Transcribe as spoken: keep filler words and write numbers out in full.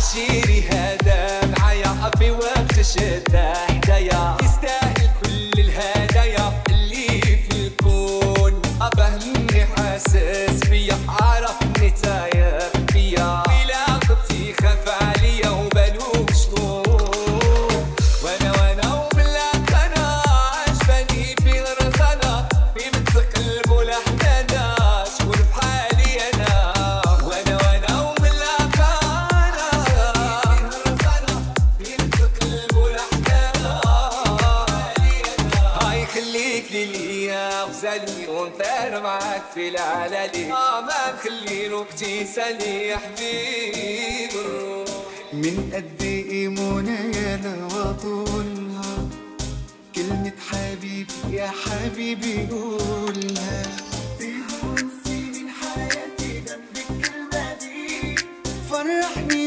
عشيري هذا معايا في وقت الشدة حدايا، يستاهل كل الهدايا اللي في الكون. فهمني حاسس بيا، عرفني تايب فيا، إلا غبتي خاف عليا وبالوك شكون. وانا وانا وبلاك انا عجباني في الرزانة، في بنت القلب والحنانة شكون بحالي انا. وانا وانا وبلاك انا في الرزانة، في بنت القلب والحنانة هاي خليك ليا وزالي ونطير معاك في العلالي. اه ما نخلي وقتي سالي يا حبيب الروح. من قد ايه منايا وطولها كلمة حبيبي يا حبيبي قولها. تهون سنين حياتي جنب الكلمة دي، فرحني